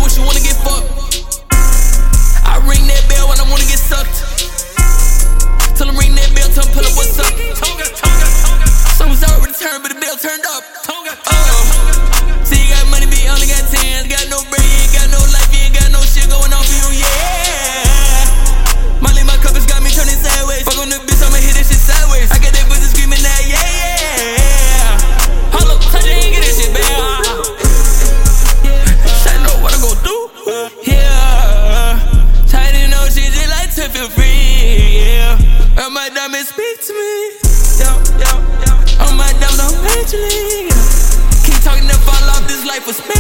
when she wanna get fucked. I ring that bell when I wanna get sucked. Tell them ring that bell, tell them pull up what's up. Someone's already turned, but the bell turned up. See, you got money, but you only got 10. Got no bread, you ain't got no life, you ain't got no shit going on for you, yeah. Molly, my cup has got me turning sideways. Fuck on the bitch, I'ma hit this shit sideways. I got that pussy screaming that, yeah. Hold up, touch it, ain't get that shit, baby. Shit, know what I go through, yeah. Tight in no shit, just like to feel free, yeah. And my diamonds speak to me, yeah. Oh, my diamonds don't hate you, keep talking to fall off this life for space.